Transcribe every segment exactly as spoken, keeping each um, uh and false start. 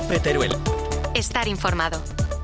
COPE Teruel. Estar informado.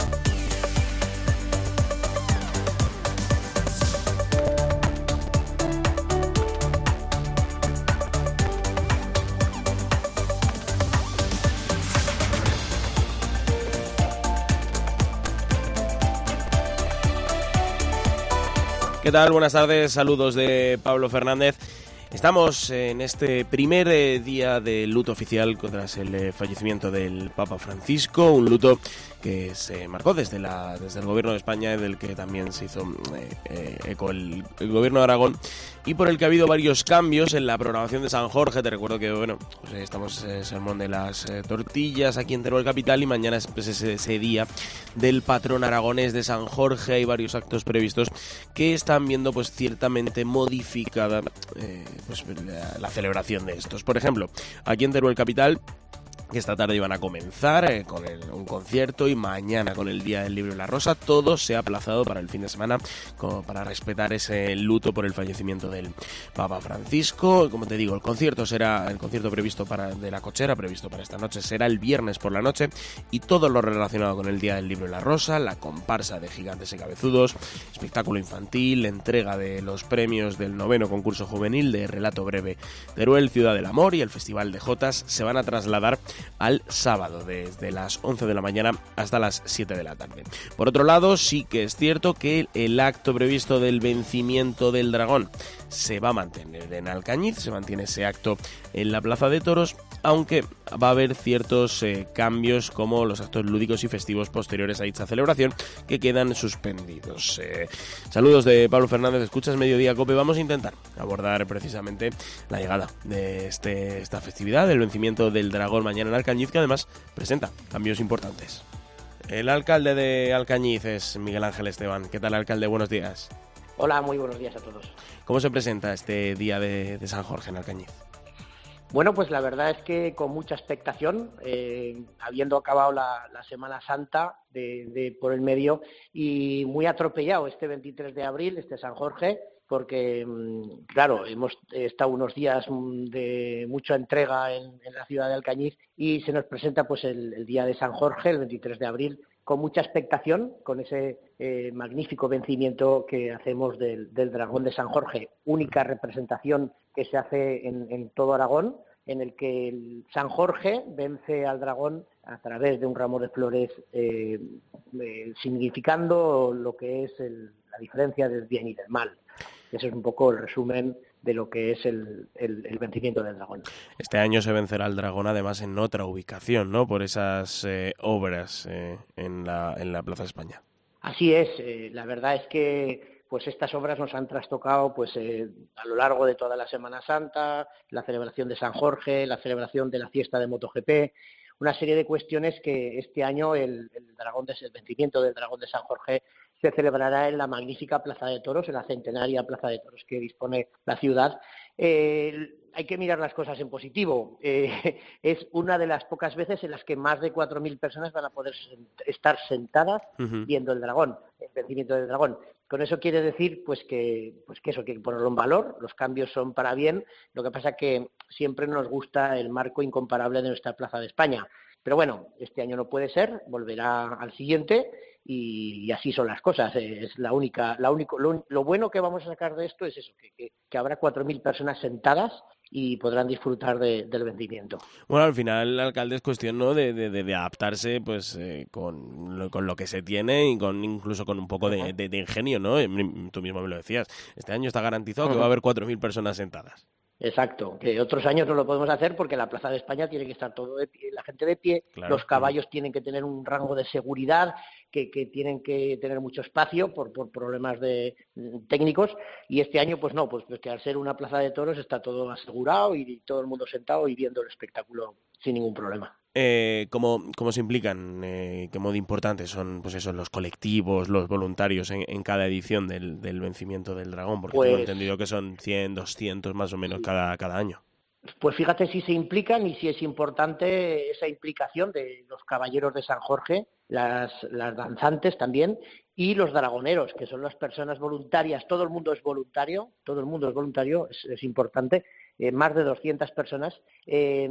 ¿Qué tal? Buenas tardes, saludos de Pablo Fernández. Estamos en este primer eh, día de luto oficial tras el eh, fallecimiento del Papa Francisco, un luto que se marcó desde la desde el gobierno de España, del que también se hizo eh, eh, eco el, el gobierno de Aragón, y por el que ha habido varios cambios en la programación de San Jorge. Te recuerdo que bueno, pues, eh, estamos en el sermón de las eh, tortillas aquí en Teruel capital, y mañana es pues, ese, ese día del patrón aragonés de San Jorge. Hay varios actos previstos que están viendo pues ciertamente modificada eh, pues la, la celebración de estos. Por ejemplo, aquí en Teruel capital, que esta tarde iban a comenzar eh, con el, un concierto, y mañana con el Día del Libro y la Rosa, todo se ha aplazado para el fin de semana, como para respetar ese luto por el fallecimiento del Papa Francisco. Como te digo, el concierto será el concierto previsto para de la Cochera, previsto para esta noche, será el viernes por la noche, y todo lo relacionado con el Día del Libro y la Rosa, la comparsa de Gigantes y Cabezudos, espectáculo infantil, entrega de los premios del noveno concurso juvenil de relato breve Teruel Ciudad del Amor y el Festival de Jotas se van a trasladar al sábado, desde las once de la mañana hasta las siete de la tarde. Por otro lado, sí que es cierto que el acto previsto del vencimiento del dragón se va a mantener en Alcañiz, se mantiene ese acto en la Plaza de Toros, aunque va a haber ciertos eh, cambios, como los actos lúdicos y festivos posteriores a dicha celebración, que quedan suspendidos. Eh, saludos de Pablo Fernández, escuchas Mediodía Cope. Vamos a intentar abordar precisamente la llegada de este, esta festividad, del vencimiento del dragón mañana en Alcañiz, que además presenta cambios importantes. El alcalde de Alcañiz es Miguel Ángel Esteban. ¿Qué tal, alcalde? Buenos días. Hola, muy buenos días a todos. ¿Cómo se presenta este día de, de San Jorge en Alcañiz? Bueno, pues la verdad es que con mucha expectación, eh, habiendo acabado la, la Semana Santa de, de por el medio, y muy atropellado este veintitrés de abril, este San Jorge, porque, claro, hemos estado unos días de mucha entrega en, en la ciudad de Alcañiz, y se nos presenta pues el, el día de San Jorge, el veintitrés de abril, con mucha expectación, con ese eh, magnífico vencimiento que hacemos del, del dragón de San Jorge, única representación que se hace en, en todo Aragón, en el que el San Jorge vence al dragón a través de un ramo de flores, eh, eh, significando lo que es el, la diferencia del bien y del mal. Ese es un poco el resumen de lo que es el, el, el vencimiento del dragón. Este año se vencerá el dragón además en otra ubicación, ¿no? Por esas eh, obras eh, en, la, en la Plaza de España. Así es, eh, la verdad es que pues estas obras nos han trastocado pues eh, a lo largo de toda la Semana Santa, la celebración de San Jorge, la celebración de la fiesta de MotoGP, una serie de cuestiones que este año el, el, dragón de, el vencimiento del dragón de San Jorge se celebrará en la magnífica Plaza de Toros, en la centenaria Plaza de Toros que dispone la ciudad. Eh, hay que mirar las cosas en positivo. Eh, es una de las pocas veces en las que más de cuatro mil personas van a poder estar sentadas uh-huh. viendo el dragón, el vencimiento del dragón. Con eso quiere decir pues que, pues que eso, que hay que ponerlo en valor, los cambios son para bien, lo que pasa que siempre nos gusta el marco incomparable de nuestra Plaza de España. Pero bueno, este año no puede ser, volverá al siguiente, y, y así son las cosas. Es la única, la único, lo, lo bueno que vamos a sacar de esto es eso, que, que, que habrá cuatro mil personas sentadas y podrán disfrutar de, del vencimiento. Bueno, al final, alcalde, es cuestión, ¿no?, de, de, de adaptarse pues eh, con, lo, con lo que se tiene, y con incluso con un poco de, de, de ingenio, ¿no? Tú mismo me lo decías. Este año está garantizado uh-huh. que va a haber cuatro mil personas sentadas. Exacto, que otros años no lo podemos hacer porque la Plaza de España tiene que estar todo de pie, la gente de pie, claro, los caballos claro. tienen que tener un rango de seguridad, que, que tienen que tener mucho espacio por, por problemas de técnicos, y este año pues no, pues, pues que al ser una plaza de toros está todo asegurado y todo el mundo sentado y viendo el espectáculo sin ningún problema. Eh, ¿cómo, ¿Cómo se implican? Eh, ¿Qué modo importante son pues eso, los colectivos, los voluntarios en, en cada edición del, del vencimiento del dragón? Porque pues, tengo entendido que son cien, doscientos más o menos sí. cada, cada año. Pues fíjate si se implican y si es importante esa implicación de los caballeros de San Jorge, las, las danzantes también, y los dragoneros, que son las personas voluntarias. Todo el mundo es voluntario, todo el mundo es voluntario, es, es importante, eh, más de doscientas personas. Eh,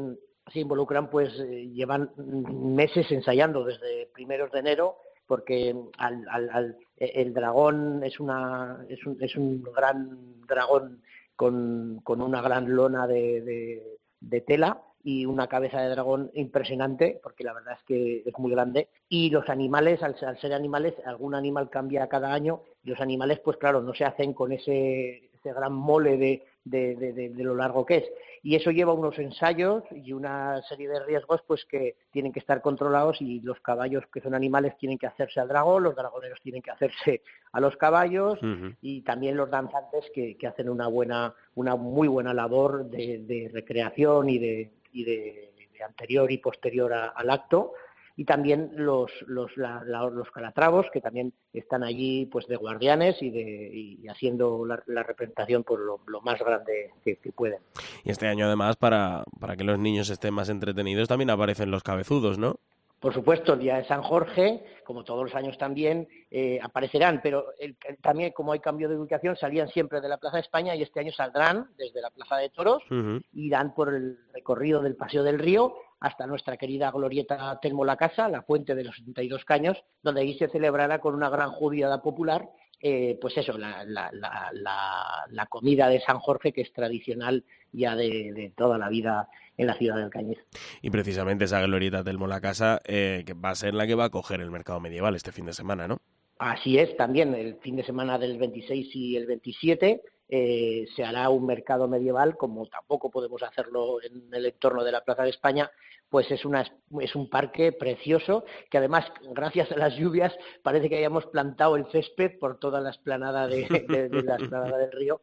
se involucran, pues eh, llevan meses ensayando desde primeros de enero, porque al, al, al, el dragón es una es un, es un gran dragón con, con una gran lona de, de, de tela y una cabeza de dragón impresionante, porque la verdad es que es muy grande, y los animales, al, al ser animales, algún animal cambia cada año, y los animales, pues claro, no se hacen con ese, ese gran mole de, de, de, de, de lo largo que es, y eso lleva unos ensayos y una serie de riesgos pues que tienen que estar controlados, y los caballos, que son animales, tienen que hacerse al dragón, los dragoneros tienen que hacerse a los caballos, uh-huh. y también los danzantes que, que hacen una buena, una muy buena labor de, de recreación y de y de, de anterior y posterior a, al acto, y también los los, la, la, los calatravos, que también están allí pues de guardianes y, de, y haciendo la, la representación por lo, lo más grande que, que pueden. Y este año, además, para, para que los niños estén más entretenidos, también aparecen los cabezudos, ¿no? Por supuesto, el día de San Jorge, como todos los años también, eh, aparecerán, pero el, el, también, como hay cambio de ubicación, salían siempre de la Plaza de España, y este año saldrán desde la Plaza de Toros, uh-huh. irán por el recorrido del Paseo del Río hasta nuestra querida glorieta Telmo la Casa, la Fuente de los setenta y dos Caños, donde allí se celebrará con una gran judiada popular, eh, pues eso, la, la, la, la, la comida de San Jorge, que es tradicional ya de, de toda la vida en la ciudad de Alcañiz. Y precisamente esa glorieta Telmo la Casa, eh, que va a ser la que va a coger el mercado medieval este fin de semana, ¿no? Así es, también el fin de semana del veintiséis y el veintisiete eh, se hará un mercado medieval, como tampoco podemos hacerlo en el entorno de la Plaza de España, pues es, una, es un parque precioso, que además, gracias a las lluvias, parece que hayamos plantado el césped por toda la explanada, de, de, de la explanada del río.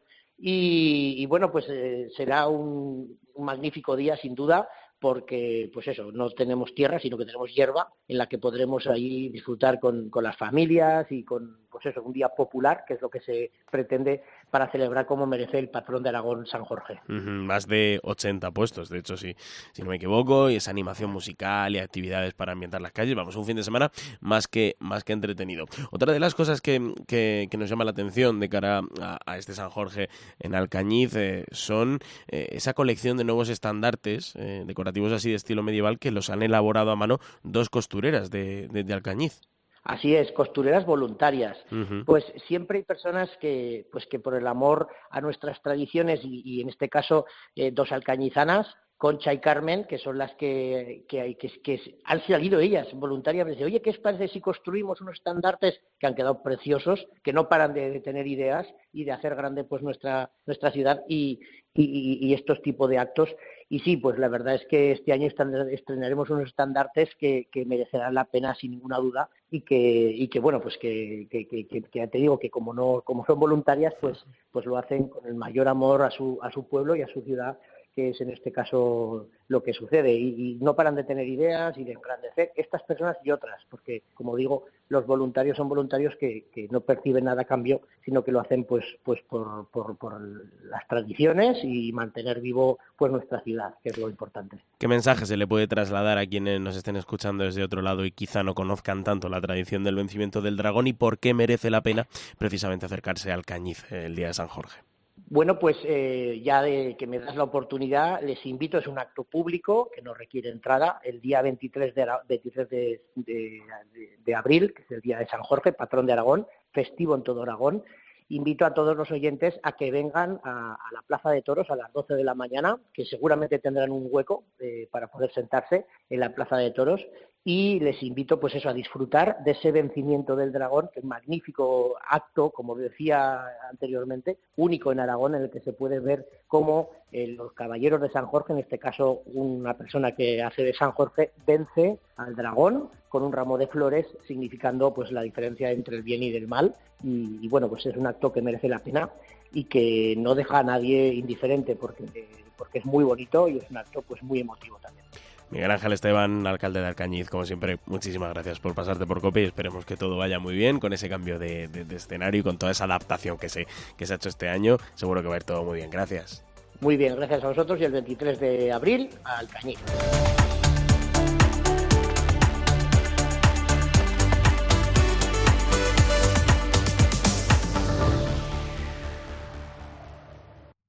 Y, y bueno, pues eh, será un, un magnífico día, sin duda, porque pues eso, no tenemos tierra, sino que tenemos hierba, en la que podremos ahí disfrutar con, con las familias y con, pues eso, un día popular, que es lo que se pretende para celebrar como merece el patrón de Aragón, San Jorge. Uh-huh, más de ochenta puestos, de hecho, sí, si no me equivoco, y esa animación musical y actividades para ambientar las calles. Vamos, un fin de semana más que más que entretenido. Otra de las cosas que, que, que nos llama la atención de cara a, a este San Jorge en Alcañiz eh, son eh, esa colección de nuevos estandartes eh, decorativos así de estilo medieval, que los han elaborado a mano dos costureras de, de, de Alcañiz. Así es, costureras voluntarias. Uh-huh. Pues siempre hay personas que, pues que por el amor a nuestras tradiciones, y, y en este caso eh, dos alcañizanas, Concha y Carmen, que son las que, que, que, que han salido ellas voluntariamente. Oye, ¿qué os parece si construimos unos estandartes que han quedado preciosos, que no paran de, de tener ideas y de hacer grande pues nuestra nuestra ciudad y, y, y estos tipos de actos? Y sí, pues la verdad es que este año estrenaremos unos estandartes que, que merecerán la pena sin ninguna duda, y que y que bueno, pues que, que, que, que, que te digo que como no como son voluntarias, pues pues lo hacen con el mayor amor a su a su pueblo y a su ciudad, que es en este caso lo que sucede, y, y no paran de tener ideas y de engrandecer estas personas y otras, porque como digo, los voluntarios son voluntarios que, que no perciben nada a cambio, sino que lo hacen pues pues por, por, por las tradiciones y mantener vivo pues nuestra ciudad, que es lo importante. ¿Qué mensaje se le puede trasladar a quienes nos estén escuchando desde otro lado y quizá no conozcan tanto la tradición del vencimiento del dragón, y por qué merece la pena precisamente acercarse al Alcañiz el día de San Jorge? Bueno, pues eh, ya de que me das la oportunidad, les invito, es un acto público que no requiere entrada, el día veintitrés de, veintitrés de, de, de, de abril, que es el día de San Jorge, patrón de Aragón, festivo en todo Aragón. Invito a todos los oyentes a que vengan a, a la Plaza de Toros a las doce de la mañana, que seguramente tendrán un hueco eh, para poder sentarse en la Plaza de Toros, y les invito pues eso, a disfrutar de ese vencimiento del dragón, que es un magnífico acto, como decía anteriormente, único en Aragón, en el que se puede ver cómo eh, los caballeros de San Jorge, en este caso una persona que hace de San Jorge, vence al dragón con un ramo de flores, significando pues la diferencia entre el bien y el mal, y, y bueno, pues es un acto que merece la pena y que no deja a nadie indiferente, porque, eh, porque es muy bonito y es un acto pues muy emotivo también. Miguel Ángel Esteban, alcalde de Alcañiz, como siempre, muchísimas gracias por pasarte por COPE, y esperemos que todo vaya muy bien con ese cambio de, de, de escenario y con toda esa adaptación que se, que se ha hecho este año. Seguro que va a ir todo muy bien. Gracias. Muy bien, gracias a vosotros, y el veintitrés de abril a Alcañiz.